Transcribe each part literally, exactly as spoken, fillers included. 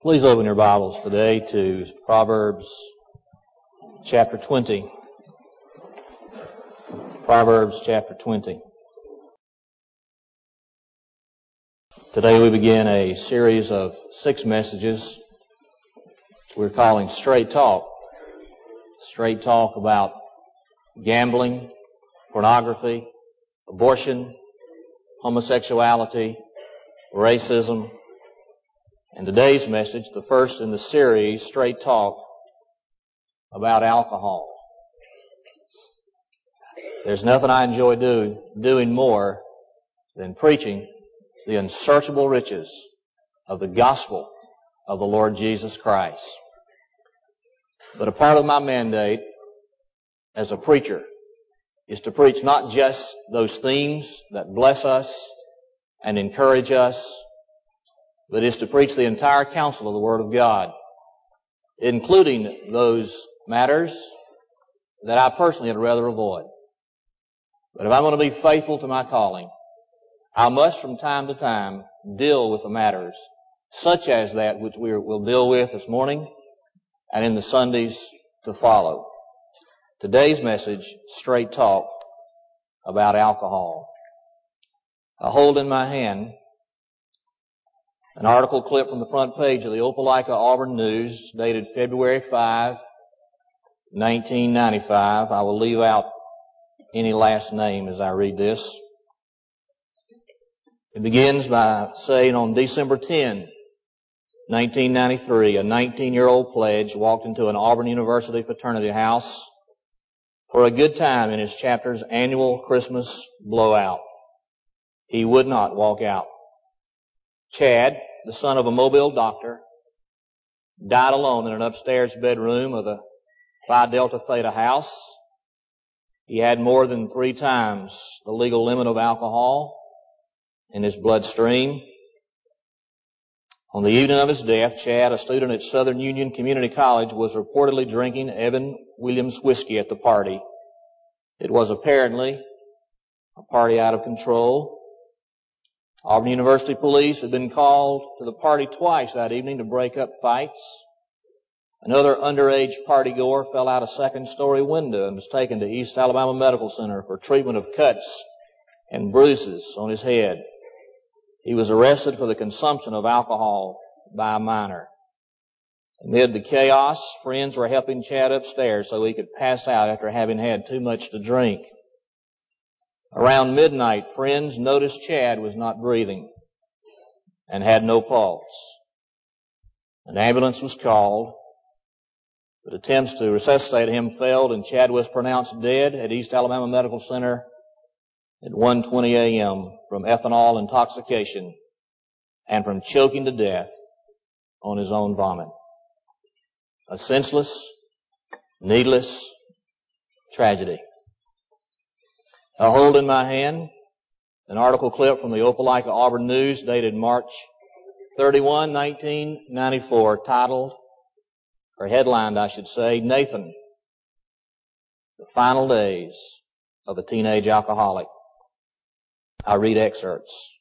Please open your Bibles today to Proverbs chapter twenty. Proverbs chapter twenty. Today we begin a series of six messages we're calling Straight Talk. Straight Talk about gambling, pornography, abortion, homosexuality, racism, and today's message, the first in the series, Straight Talk about alcohol. There's nothing I enjoy do, doing more than preaching the unsearchable riches of the gospel of the Lord Jesus Christ. But a part of my mandate as a preacher is to preach not just those themes that bless us and encourage us, but is to preach the entire counsel of the Word of God, including those matters that I personally would rather avoid. But if I'm going to be faithful to my calling, I must from time to time deal with the matters such as that which we will deal with this morning and in the Sundays to follow. Today's message, Straight Talk about alcohol. I hold in my hand an article clip from the front page of the Opelika Auburn News dated February fifth, nineteen ninety-five. I will leave out any last name as I read this. It begins by saying on December tenth, nineteen ninety-three, a nineteen-year-old pledge walked into an Auburn University fraternity house for a good time in his chapter's annual Christmas blowout. He would not walk out. Chad, the son of a Mobile doctor, died alone in an upstairs bedroom of the Phi Delta Theta house. He had more than three times the legal limit of alcohol in his bloodstream. On the evening of his death, Chad, a student at Southern Union Community College, was reportedly drinking Evan Williams whiskey at the party. It was apparently a party out of control. Auburn University police had been called to the party twice that evening to break up fights. Another underage partygoer fell out a second-story window and was taken to East Alabama Medical Center for treatment of cuts and bruises on his head. He was arrested for the consumption of alcohol by a minor. Amid the chaos, friends were helping Chad upstairs so he could pass out after having had too much to drink. Around midnight, friends noticed Chad was not breathing and had no pulse. An ambulance was called, but attempts to resuscitate him failed, and Chad was pronounced dead at East Alabama Medical Center at one twenty a.m. from ethanol intoxication and from choking to death on his own vomit. A senseless, needless tragedy. I hold in my hand an article clip from the Opelika Auburn News dated March thirty-first, nineteen ninety-four, titled, or headlined, I should say, Nathan, the Final Days of a Teenage Alcoholic. I read excerpts.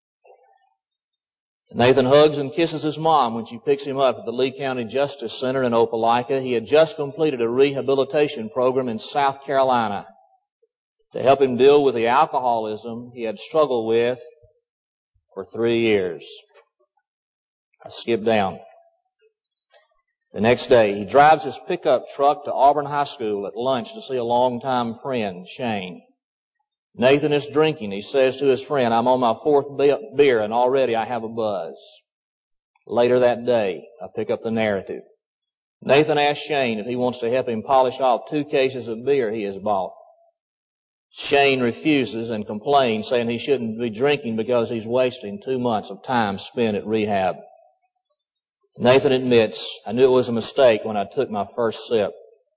Nathan hugs and kisses his mom when she picks him up at the Lee County Justice Center in Opelika. He had just completed a rehabilitation program in South Carolina to help him deal with the alcoholism he had struggled with for three years. I skip down. The next day, he drives his pickup truck to Auburn High School at lunch to see a longtime friend, Shane. Nathan is drinking. He says to his friend, "I'm on my fourth beer and already I have a buzz." Later that day, I pick up the narrative. Nathan asks Shane if he wants to help him polish off two cases of beer he has bought. Shane refuses and complains, saying he shouldn't be drinking because he's wasting two months of time spent at rehab. Nathan admits, "I knew it was a mistake when I took my first sip."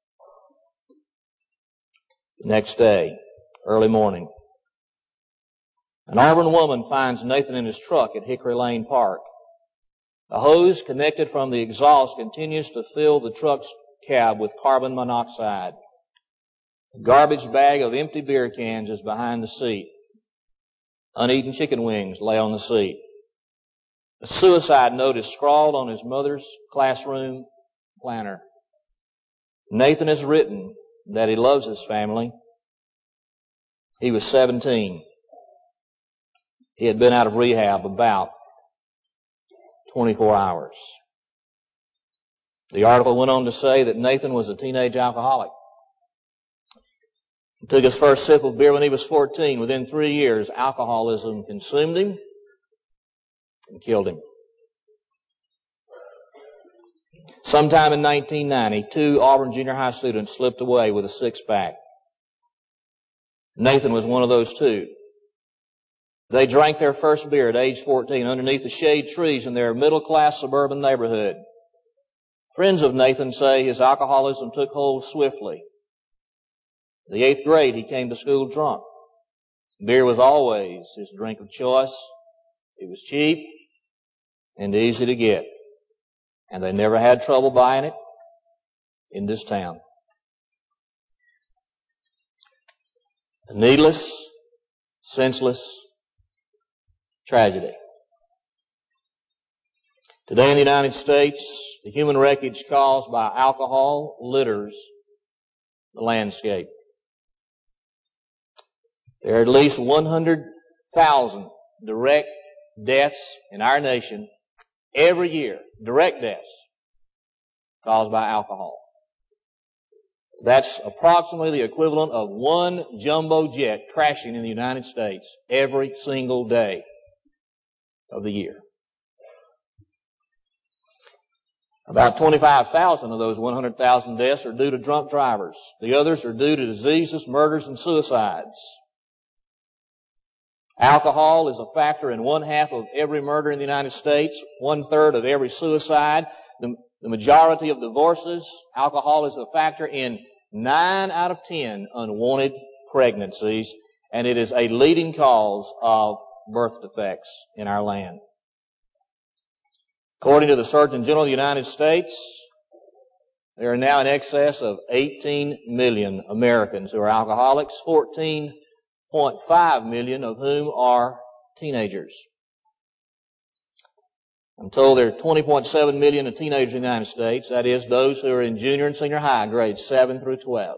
Next day, early morning, an Auburn woman finds Nathan in his truck at Hickory Lane Park. A hose connected from the exhaust continues to fill the truck's cab with carbon monoxide. A garbage bag of empty beer cans is behind the seat. Uneaten chicken wings lay on the seat. A suicide note is scrawled on his mother's classroom planner. Nathan has written that he loves his family. He was seventeen. He had been out of rehab about twenty-four hours. The article went on to say that Nathan was a teenage alcoholic. He took his first sip of beer when he was fourteen. Within three years, alcoholism consumed him and killed him. Sometime in nineteen ninety, two Auburn junior high students slipped away with a six-pack. Nathan was one of those two. They drank their first beer at age fourteen underneath the shade trees in their middle-class suburban neighborhood. Friends of Nathan say his alcoholism took hold swiftly. In the eighth grade, he came to school drunk. Beer was always his drink of choice. It was cheap and easy to get. And they never had trouble buying it in this town. A needless, senseless tragedy. Today in the United States, the human wreckage caused by alcohol litters the landscape. There are at least one hundred thousand direct deaths in our nation every year, direct deaths caused by alcohol. That's approximately the equivalent of one jumbo jet crashing in the United States every single day of the year. About twenty-five thousand of those one hundred thousand deaths are due to drunk drivers. The others are due to diseases, murders, and suicides. Alcohol is a factor in one half of every murder in the United States, one third of every suicide. The, the majority of divorces, alcohol is a factor in nine out of ten unwanted pregnancies, and it is a leading cause of birth defects in our land. According to the Surgeon General of the United States, there are now in excess of eighteen million Americans who are alcoholics, fourteen point five million of whom are teenagers. I'm told there are twenty point seven million of teenagers in the United States, that is, those who are in junior and senior high, grades seven through twelve.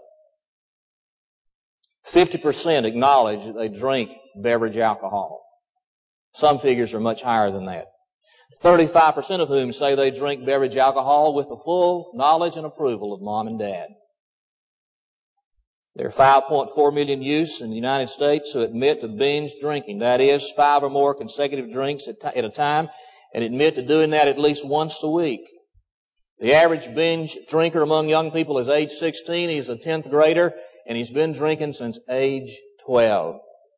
fifty percent acknowledge that they drink beverage alcohol. Some figures are much higher than that. thirty-five percent of whom say they drink beverage alcohol with the full knowledge and approval of mom and dad. There are five point four million youths in the United States who admit to binge drinking, that is, five or more consecutive drinks at, t- at a time, and admit to doing that at least once a week. The average binge drinker among young people is age sixteen. He's a tenth grader, and he's been drinking since age twelve.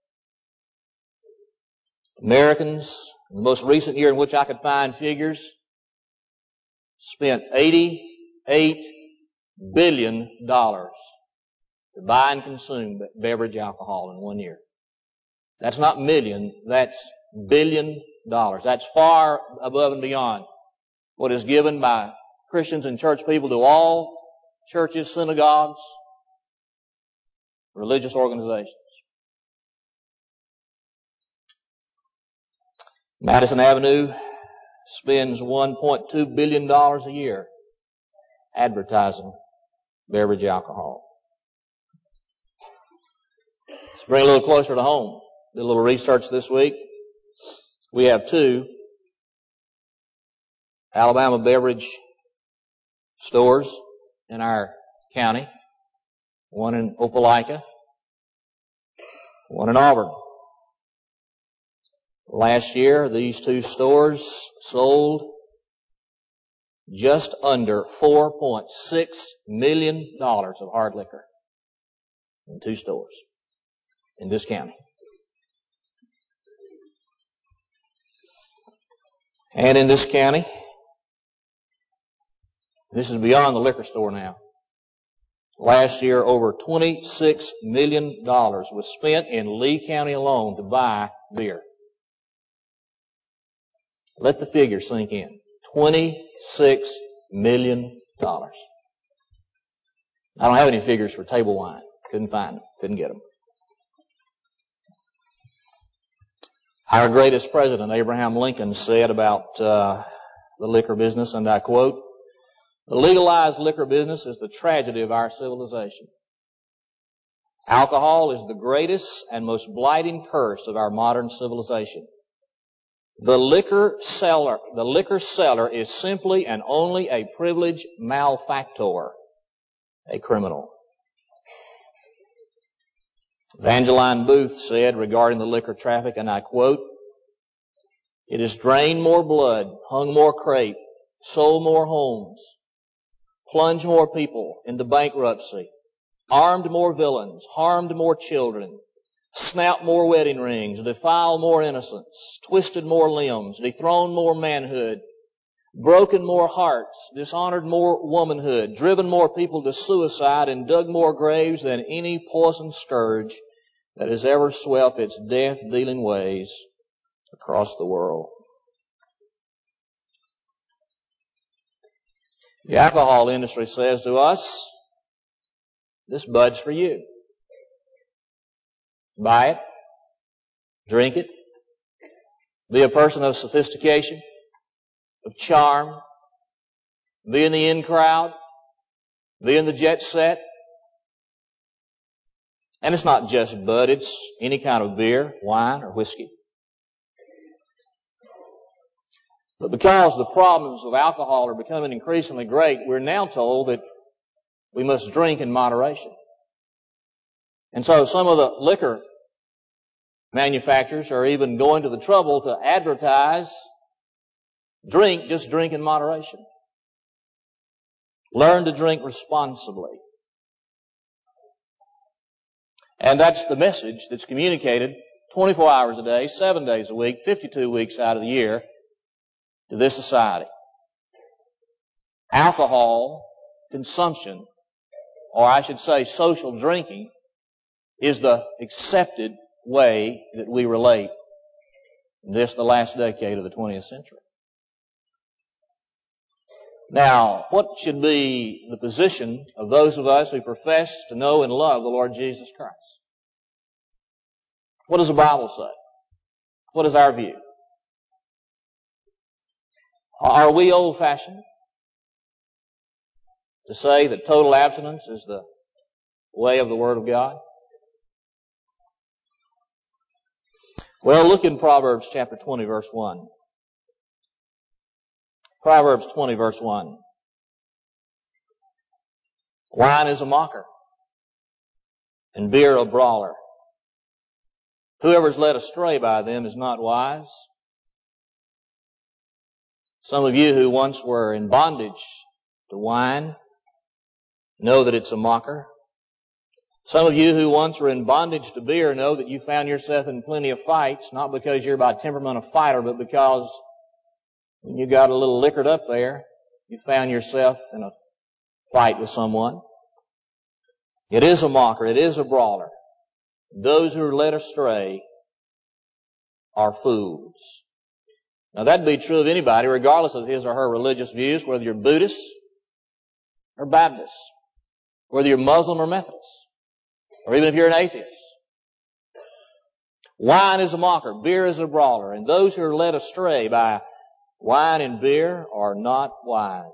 Americans, in the most recent year in which I could find figures, spent eighty-eight billion dollars to buy and consume beverage alcohol in one year. That's not million, that's billion dollars. That's far above and beyond what is given by Christians and church people to all churches, synagogues, religious organizations. Madison Avenue spends one point two billion dollars a year advertising beverage alcohol. Let's bring it a little closer to home. Did a little research this week. We have two Alabama beverage stores in our county. One in Opelika, one in Auburn. Last year, these two stores sold just under four point six million dollars of hard liquor in two stores in this county. And in this county, this is beyond the liquor store now. Last year, over twenty-six million dollars was spent in Lee County alone to buy beer. Let the figure sink in. twenty-six million dollars. I don't have any figures for table wine. Couldn't find them. Couldn't get them. Our greatest president, Abraham Lincoln, said about uh, the liquor business, and I quote, "The legalized liquor business is the tragedy of our civilization. Alcohol is the greatest and most blighting curse of our modern civilization. The liquor seller, the liquor seller is simply and only a privileged malefactor, a criminal." Evangeline Booth said regarding the liquor traffic, and I quote, "It has drained more blood, hung more crepe, sold more homes, plunged more people into bankruptcy, armed more villains, harmed more children, snapped more wedding rings, defiled more innocents, twisted more limbs, dethroned more manhood, broken more hearts, dishonored more womanhood, driven more people to suicide, and dug more graves than any poison scourge that has ever swept its death-dealing ways across the world." The alcohol industry says to us, this bud's for you. Buy it, drink it, be a person of sophistication, of charm, be in the in crowd, be in the jet set. And it's not just bud, it's any kind of beer, wine, or whiskey. But because the problems of alcohol are becoming increasingly great, we're now told that we must drink in moderation. And so some of the liquor manufacturers are even going to the trouble to advertise, drink, just drink in moderation. Learn to drink responsibly. And that's the message that's communicated twenty-four hours a day, seven days a week, fifty-two weeks out of the year to this society. Alcohol consumption, or I should say social drinking, is the accepted way that we relate in this, the last decade of the twentieth century. Now, what should be the position of those of us who profess to know and love the Lord Jesus Christ? What does the Bible say? What is our view? Are we old-fashioned to say that total abstinence is the way of the Word of God? Well, look in Proverbs chapter twenty, verse one. Proverbs twenty, verse one. "Wine is a mocker, and beer a brawler. Whoever is led astray by them is not wise." Some of you who once were in bondage to wine know that it's a mocker. Some of you who once were in bondage to beer know that you found yourself in plenty of fights, not because you're by temperament a fighter, but because when you got a little liquored up there, you found yourself in a fight with someone. It is a mocker. It is a brawler. Those who are led astray are fools. Now that'd be true of anybody, regardless of his or her religious views, whether you're Buddhist or Baptist, whether you're Muslim or Methodist, or even if you're an atheist. Wine is a mocker. Beer is a brawler. And those who are led astray by wine and beer are not wise.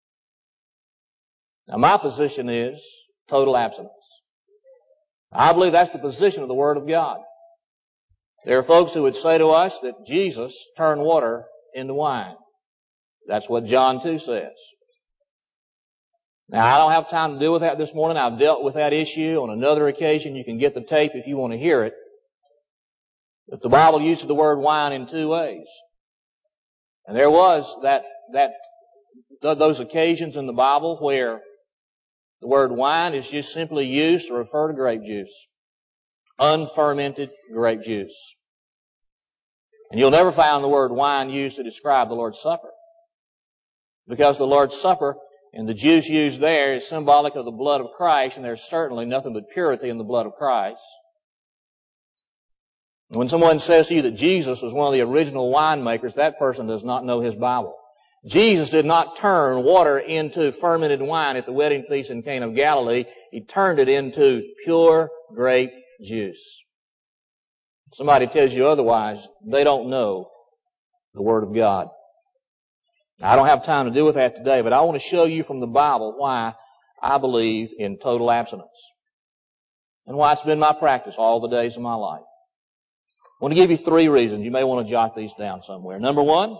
Now my position is total abstinence. I believe that's the position of the Word of God. There are folks who would say to us that Jesus turned water into wine. That's what John two says. Now I don't have time to deal with that this morning. I've dealt with that issue on another occasion. You can get the tape if you want to hear it. But the Bible uses the word wine in two ways. And there was that, that, th- those occasions in the Bible where the word wine is just simply used to refer to grape juice. Unfermented grape juice. And you'll never find the word wine used to describe the Lord's Supper. Because the Lord's Supper and the juice used there is symbolic of the blood of Christ, and there's certainly nothing but purity in the blood of Christ. When someone says to you that Jesus was one of the original winemakers, that person does not know his Bible. Jesus did not turn water into fermented wine at the wedding feast in Cana of Galilee. He turned it into pure grape juice. Somebody tells you otherwise, they don't know the Word of God. I don't have time to deal with that today, but I want to show you from the Bible why I believe in total abstinence and why it's been my practice all the days of my life. I want to give you three reasons. You may want to jot these down somewhere. Number one,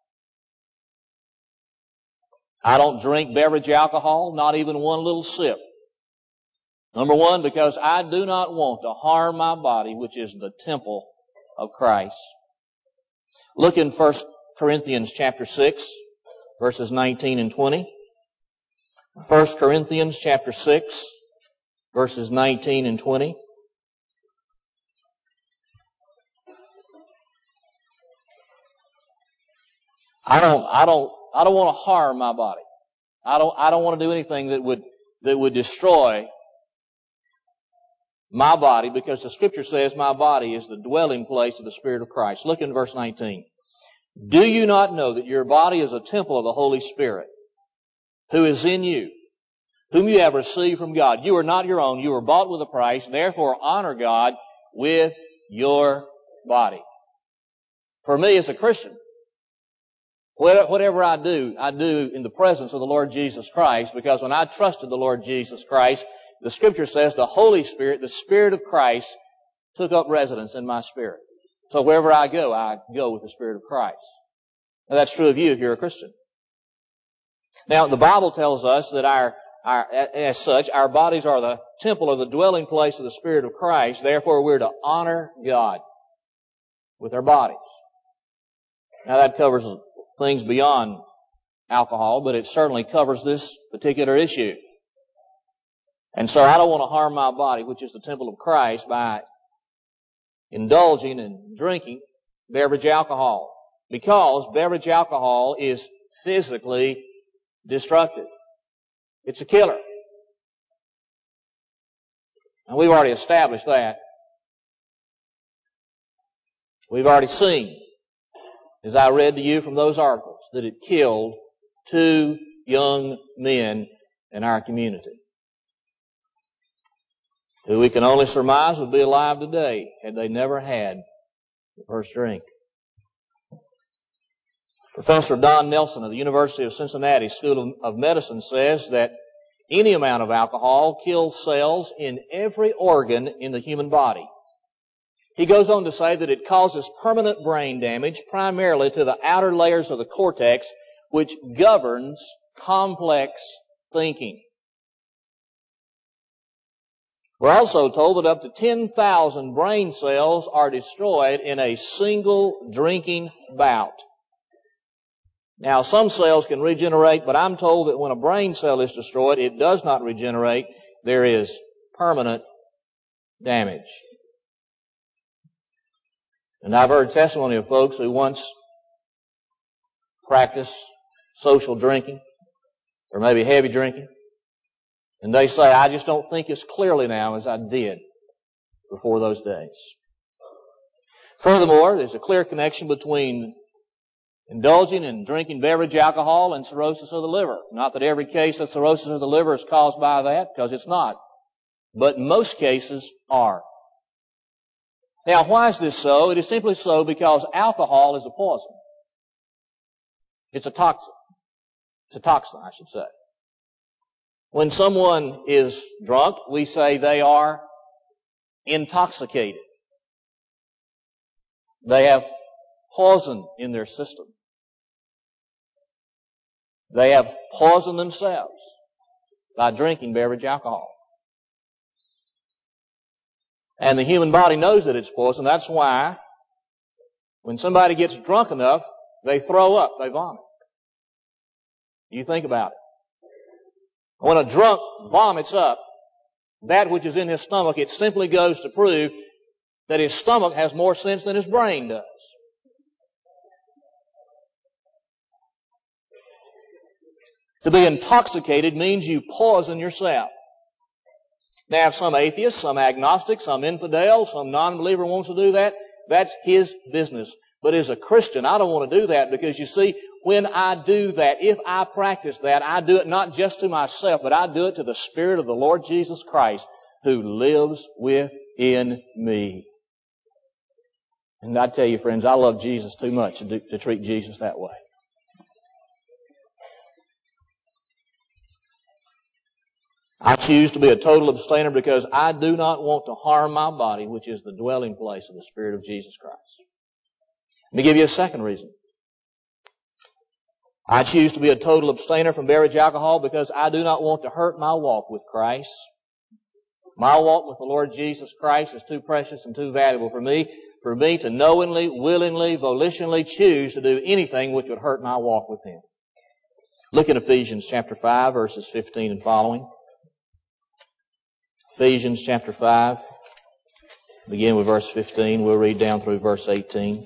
I don't drink beverage alcohol, not even one little sip. Number one, because I do not want to harm my body, which is the temple of Christ. Look in First Corinthians chapter six, verses nineteen and twenty. First Corinthians chapter six, verses nineteen and twenty. I don't, I don't, I don't want to harm my body. I don't, I don't want to do anything that would, that would destroy my body, because the Scripture says my body is the dwelling place of the Spirit of Christ. Look in verse nineteen. Do you not know that your body is a temple of the Holy Spirit, who is in you, whom you have received from God? You are not your own. You were bought with a price. Therefore, honor God with your body. For me as a Christian, whatever I do, I do in the presence of the Lord Jesus Christ, because when I trusted the Lord Jesus Christ, the Scripture says the Holy Spirit, the Spirit of Christ, took up residence in my spirit. So wherever I go, I go with the Spirit of Christ. Now that's true of you if you're a Christian. Now the Bible tells us that our, our, as such, our bodies are the temple or the dwelling place of the Spirit of Christ. Therefore we're to honor God with our bodies. Now that covers things beyond alcohol, but it certainly covers this particular issue. And so I don't want to harm my body, which is the temple of Christ, by indulging in drinking beverage alcohol, because beverage alcohol is physically destructive. It's a killer. And we've already established that. We've already seen, as I read to you from those articles, that it killed two young men in our community, who we can only surmise would be alive today had they never had the first drink. Professor Don Nelson of the University of Cincinnati School of Medicine says that any amount of alcohol kills cells in every organ in the human body. He goes on to say that it causes permanent brain damage, primarily to the outer layers of the cortex, which governs complex thinking. We're also told that up to ten thousand brain cells are destroyed in a single drinking bout. Now, some cells can regenerate, but I'm told that when a brain cell is destroyed, it does not regenerate. There is permanent damage. And I've heard testimony of folks who once practiced social drinking, or maybe heavy drinking, and they say, I just don't think as clearly now as I did before those days. Furthermore, there's a clear connection between indulging in drinking beverage alcohol and cirrhosis of the liver. Not that every case of cirrhosis of the liver is caused by that, because it's not. But most cases are. Now, why is this so? It is simply so because alcohol is a poison. It's a toxin. It's a toxin, I should say. When someone is drunk, we say they are intoxicated. They have poison in their system. They have poisoned themselves by drinking beverage alcohol. And the human body knows that it's poison. That's why when somebody gets drunk enough, they throw up, they vomit. You think about it. When a drunk vomits up that which is in his stomach, it simply goes to prove that his stomach has more sense than his brain does. To be intoxicated means you poison yourself. Now, if some atheist, some agnostic, some infidel, some non-believer wants to do that, that's his business. But as a Christian, I don't want to do that, because you see, when I do that, if I practice that, I do it not just to myself, but I do it to the Spirit of the Lord Jesus Christ, who lives within me. And I tell you, friends, I love Jesus too much to, do, to treat Jesus that way. I choose to be a total abstainer because I do not want to harm my body, which is the dwelling place of the Spirit of Jesus Christ. Let me give you a second reason. I choose to be a total abstainer from beverage alcohol because I do not want to hurt my walk with Christ. My walk with the Lord Jesus Christ is too precious and too valuable for me, for me to knowingly, willingly, volitionally choose to do anything which would hurt my walk with Him. Look at Ephesians chapter five, verses fifteen and following. Ephesians chapter five, begin with verse fifteen. We'll read down through verse eighteen.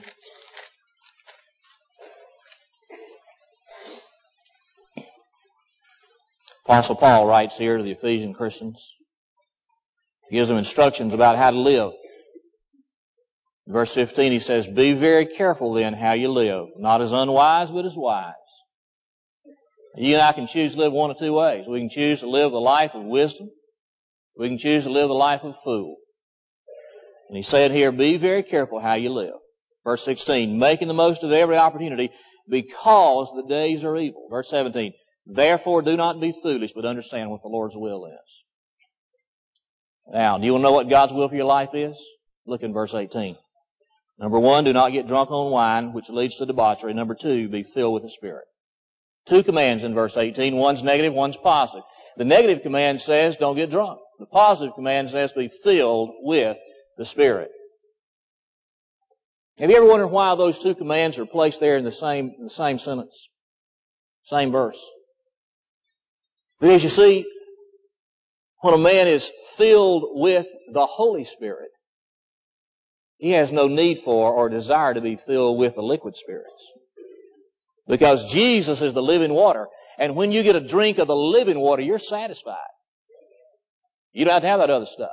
Apostle Paul writes here to the Ephesian Christians. He gives them instructions about how to live. In verse fifteen he says, "Be very careful then how you live, not as unwise but as wise." You and I can choose to live one of two ways. We can choose to live the life of wisdom. We can choose to live the life of a fool. And he said here, be very careful how you live. Verse sixteen, making the most of every opportunity because the days are evil. Verse seventeen, therefore do not be foolish, but understand what the Lord's will is. Now, do you want to know what God's will for your life is? Look in verse eighteen. Number one, do not get drunk on wine, which leads to debauchery. Number two, be filled with the Spirit. Two commands in verse eighteen. One's negative, one's positive. The negative command says, don't get drunk. The positive command says, be filled with the Spirit. Have you ever wondered why those two commands are placed there in the same, in the same sentence? Same verse. Because you see, when a man is filled with the Holy Spirit, he has no need for or desire to be filled with the liquid spirits. Because Jesus is the living water. And when you get a drink of the living water, you're satisfied. You don't have to have that other stuff.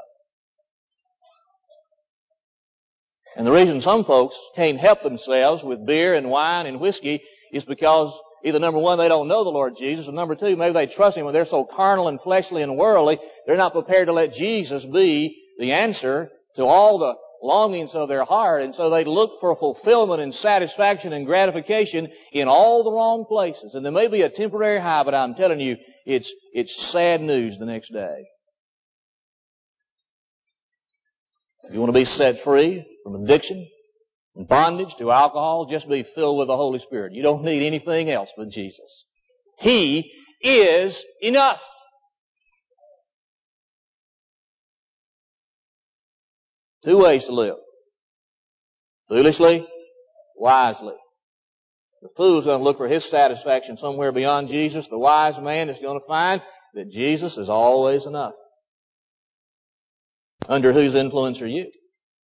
And the reason some folks can't help themselves with beer and wine and whiskey is because either number one, they don't know the Lord Jesus, or number two, maybe they trust Him, but they're so carnal and fleshly and worldly, they're not prepared to let Jesus be the answer to all the longings of their heart, and so they look for fulfillment and satisfaction and gratification in all the wrong places. And there may be a temporary high, but I'm telling you, it's, it's sad news the next day. If you want to be set free from addiction and bondage to alcohol, just be filled with the Holy Spirit. You don't need anything else but Jesus. He is enough. Two ways to live. Foolishly, wisely. The fool's going to look for his satisfaction somewhere beyond Jesus. The wise man is going to find that Jesus is always enough. Under whose influence are you?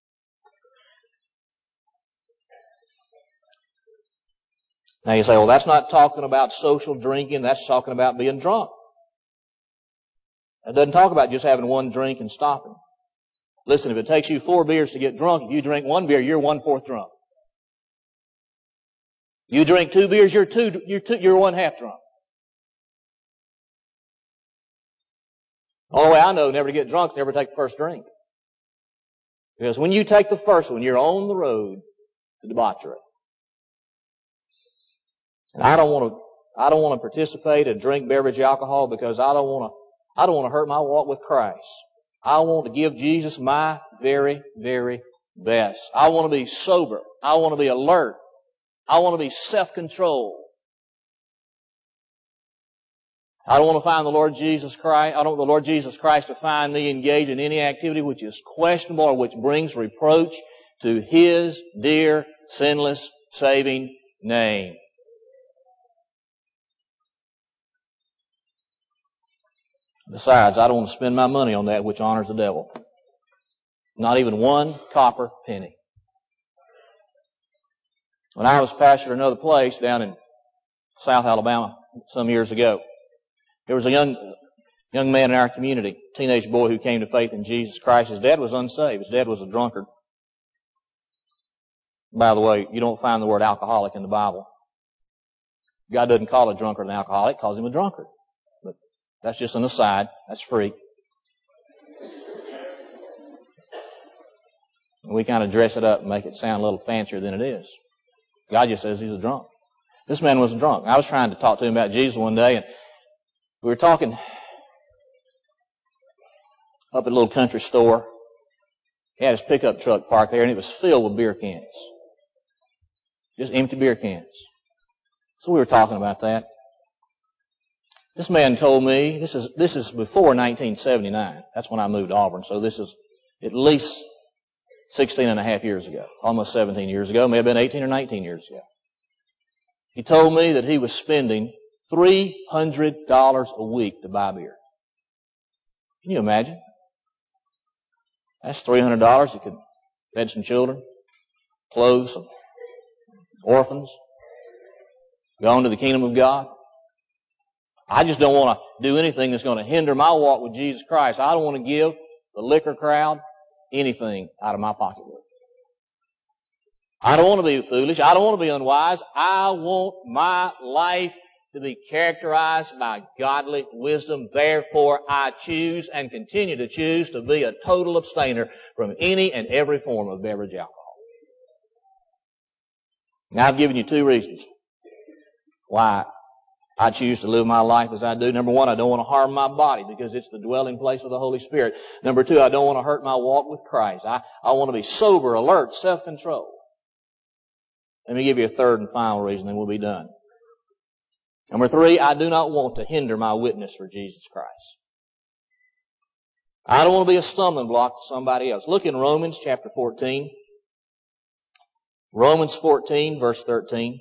Now you say, well, that's not talking about social drinking. That's talking about being drunk. It doesn't talk about just having one drink and stopping. Listen, if it takes you four beers to get drunk, if you drink one beer, you're one-fourth drunk. You drink two beers, you're two, you're two, you're one-half drunk. The only way I know never to get drunk is never take the first drink. Because when you take the first one, you're on the road to debauchery. And I don't want to, I don't want to participate and drink beverage alcohol because I don't want to, I don't want to hurt my walk with Christ. I want to give Jesus my very, very best. I want to be sober. I want to be alert. I want to be self-controlled. I don't want to find the Lord Jesus Christ, I don't want the Lord Jesus Christ to find me engaged in any activity which is questionable or which brings reproach to His dear, sinless, saving name. Besides, I don't want to spend my money on that which honors the devil. Not even one copper penny. When I was pastor at another place down in South Alabama some years ago, there was a young young man in our community, a teenage boy who came to faith in Jesus Christ. His dad was unsaved. His dad was a drunkard. By the way, you don't find the word alcoholic in the Bible. God doesn't call a drunkard an alcoholic, He calls him a drunkard. But that's just an aside. That's free. We kind of dress it up and make it sound a little fancier than it is. God just says he's a drunk. This man wasn't drunk. I was trying to talk to him about Jesus one day, and we were talking up at a little country store. He had his pickup truck parked there, and it was filled with beer cans. Just empty beer cans. So we were talking about that. This man told me, this is this is before nineteen seventy-nine. That's when I moved to Auburn, so this is at least sixteen and a half years ago, almost seventeen years ago, may have been eighteen or nineteen years ago. He told me that he was spending three hundred dollars a week to buy beer. Can you imagine? That's three hundred dollars. He could feed some children, clothe some orphans, go on to the kingdom of God. I just don't want to do anything that's going to hinder my walk with Jesus Christ. I don't want to give the liquor crowd anything out of my pocketbook. I don't want to be foolish. I don't want to be unwise. I want my life to be characterized by godly wisdom. Therefore, I choose and continue to choose to be a total abstainer from any and every form of beverage alcohol. Now, I've given you two reasons why I choose to live my life as I do. Number one, I don't want to harm my body because it's the dwelling place of the Holy Spirit. Number two, I don't want to hurt my walk with Christ. I, I want to be sober, alert, self-controlled. Let me give you a third and final reason, then we'll be done. Number three, I do not want to hinder my witness for Jesus Christ. I don't want to be a stumbling block to somebody else. Look in Romans chapter fourteen. Romans fourteen, verse thirteen.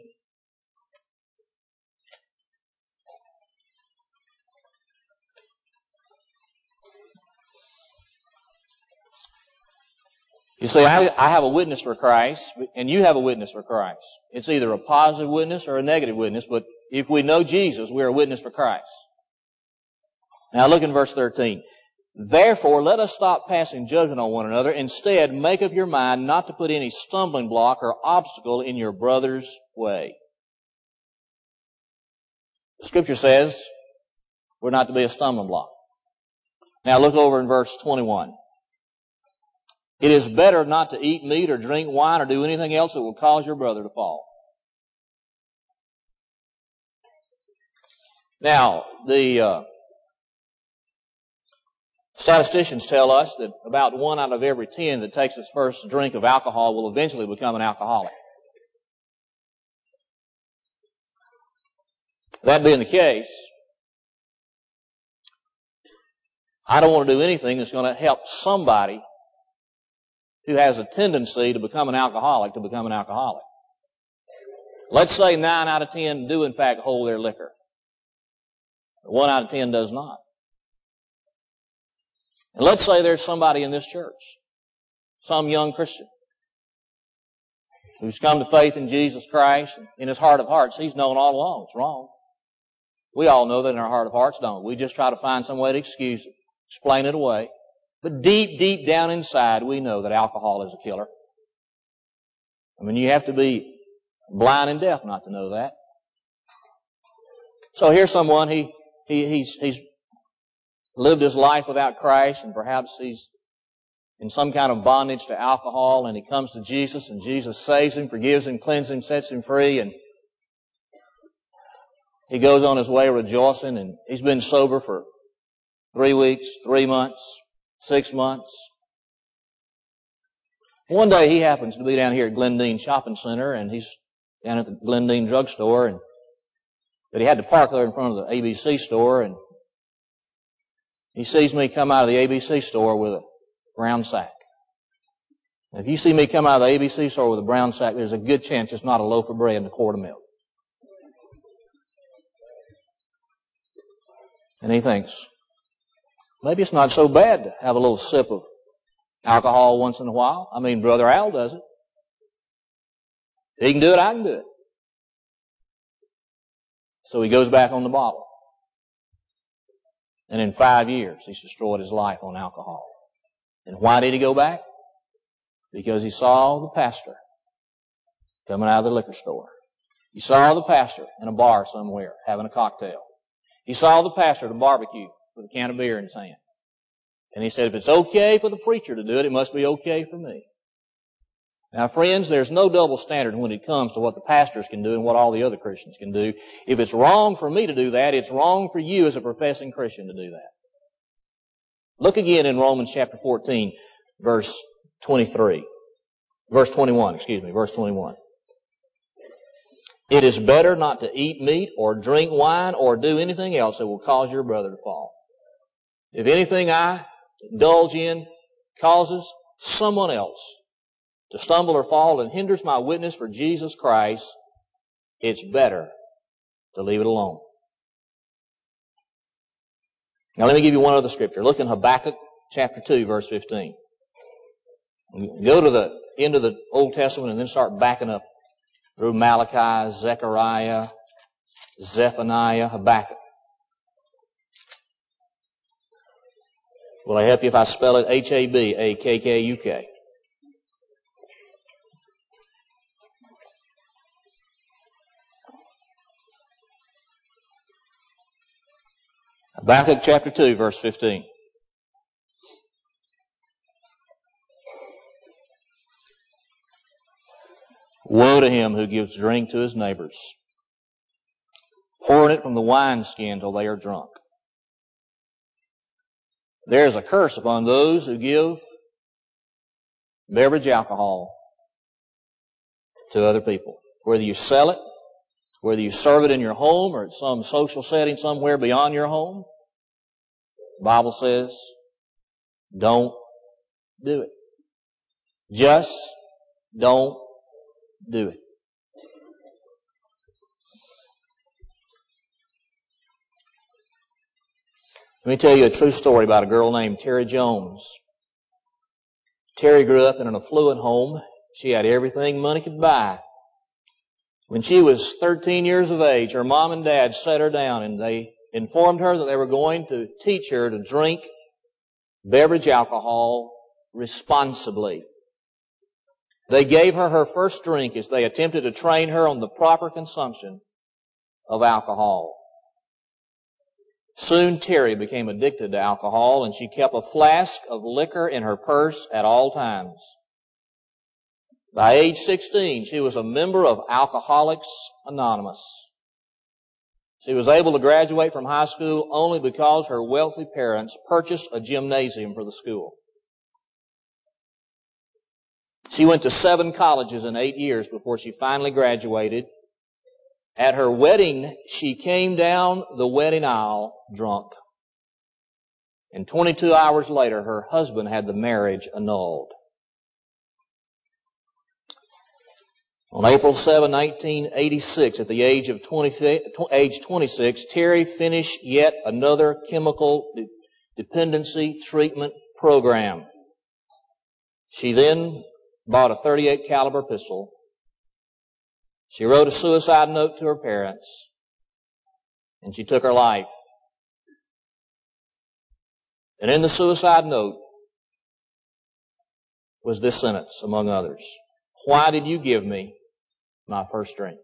You see, I, I have a witness for Christ, and you have a witness for Christ. It's either a positive witness or a negative witness, but if we know Jesus, we're a witness for Christ. Now look in verse thirteen. Therefore, let us stop passing judgment on one another. Instead, make up your mind not to put any stumbling block or obstacle in your brother's way. The Scripture says we're not to be a stumbling block. Now look over in verse twenty-one. It is better not to eat meat or drink wine or do anything else that will cause your brother to fall. Now, the uh, statisticians tell us that about one out of every ten that takes his first drink of alcohol will eventually become an alcoholic. That being the case, I don't want to do anything that's going to help somebody who has a tendency to become an alcoholic to become an alcoholic. Let's say nine out of ten do in fact hold their liquor. One out of ten does not. And let's say there's somebody in this church, some young Christian, who's come to faith in Jesus Christ. In his heart of hearts, he's known all along it's wrong. We all know that in our heart of hearts, don't we? We just try to find some way to excuse it, explain it away. But deep, deep down inside, we know that alcohol is a killer. I mean, you have to be blind and deaf not to know that. So here's someone, he, he, he's, he's lived his life without Christ, and perhaps he's in some kind of bondage to alcohol, and he comes to Jesus, and Jesus saves him, forgives him, cleanses him, sets him free, and he goes on his way rejoicing, and he's been sober for three weeks, three months, six months. One day he happens to be down here at Glendine Shopping Center, and he's down at the Glendine drugstore, and but he had to park there in front of the A B C store, and he sees me come out of the A B C store with a brown sack. Now, if you see me come out of the A B C store with a brown sack, there's a good chance it's not a loaf of bread and a quart of milk. And he thinks, maybe it's not so bad to have a little sip of alcohol once in a while. I mean, Brother Al does it. He can do it, I can do it. So he goes back on the bottle. And in five years, he's destroyed his life on alcohol. And why did he go back? Because he saw the pastor coming out of the liquor store. He saw the pastor in a bar somewhere having a cocktail. He saw the pastor at a barbecue with a can of beer in his hand. And he said, if it's okay for the preacher to do it, it must be okay for me. Now, friends, there's no double standard when it comes to what the pastors can do and what all the other Christians can do. If it's wrong for me to do that, it's wrong for you as a professing Christian to do that. Look again in Romans chapter fourteen, verse twenty-three. Verse twenty-one, excuse me, verse twenty-one. It is better not to eat meat or drink wine or do anything else that will cause your brother to fall. If anything I indulge in causes someone else to stumble or fall and hinders my witness for Jesus Christ, it's better to leave it alone. Now let me give you one other scripture. Look in Habakkuk chapter two, verse fifteen. Go to the end of the Old Testament and then start backing up through Malachi, Zechariah, Zephaniah, Habakkuk. Will I help you if I spell it H A B A K K U K? Habakkuk chapter two, verse fifteen. Woe to him who gives drink to his neighbors, pouring it from the wineskin till they are drunk. There is a curse upon those who give beverage alcohol to other people. Whether you sell it, whether you serve it in your home or at some social setting somewhere beyond your home, the Bible says, don't do it. Just don't do it. Let me tell you a true story about a girl named Terry Jones. Terry grew up in an affluent home. She had everything money could buy. When she was thirteen years of age, her mom and dad sat her down and they informed her that they were going to teach her to drink beverage alcohol responsibly. They gave her her first drink as they attempted to train her on the proper consumption of alcohol. Soon Terry became addicted to alcohol and she kept a flask of liquor in her purse at all times. By age sixteen, she was a member of Alcoholics Anonymous. She was able to graduate from high school only because her wealthy parents purchased a gymnasium for the school. She went to seven colleges in eight years before she finally graduated. At her wedding, she came down the wedding aisle drunk. And twenty-two hours later, her husband had the marriage annulled. On April seventh, nineteen eighty-six, at the age of twenty, age twenty-six, Terry finished yet another chemical de- dependency treatment program. She then bought a thirty-eight caliber pistol. She wrote a suicide note to her parents, and she took her life. And in the suicide note was this sentence, among others: "Why did you give me my first drink?"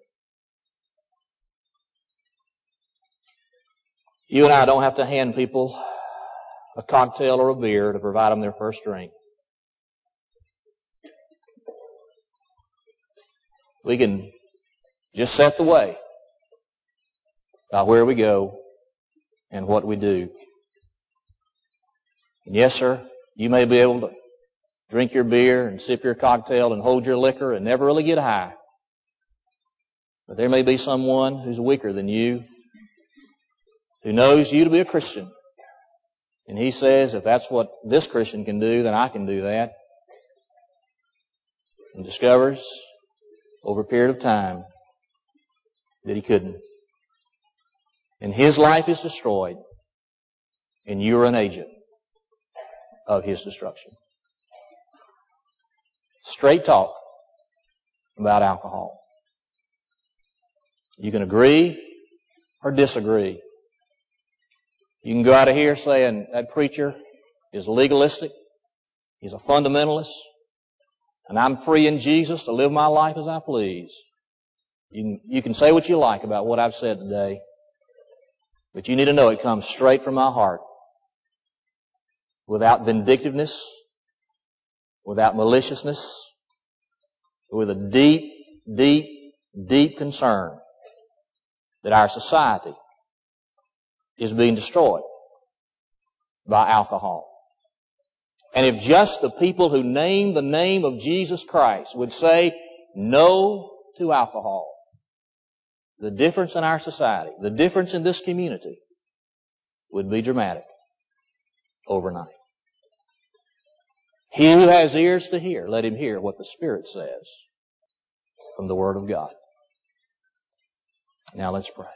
You and I don't have to hand people a cocktail or a beer to provide them their first drink. We can just set the way by where we go and what we do. And yes, sir, you may be able to drink your beer and sip your cocktail and hold your liquor and never really get high. But there may be someone who's weaker than you, who knows you to be a Christian. And he says, if that's what this Christian can do, then I can do that. And discovers over a period of time that he couldn't. And his life is destroyed, and you're an agent of his destruction. Straight talk about alcohol. You can agree or disagree. You can go out of here saying that preacher is legalistic, he's a fundamentalist, and I'm free in Jesus to live my life as I please. You can, you can say what you like about what I've said today, but you need to know it comes straight from my heart, without vindictiveness, without maliciousness, with a deep, deep, deep concern that our society is being destroyed by alcohol. And if just the people who name the name of Jesus Christ would say no to alcohol, the difference in our society, the difference in this community would be dramatic overnight. He who has ears to hear, let him hear what the Spirit says from the Word of God. Now let's pray.